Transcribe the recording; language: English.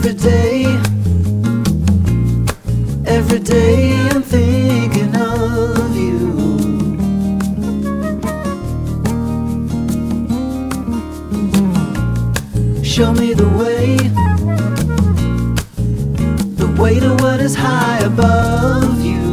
every day I'm thinking of you. Show me the way to what is high above you.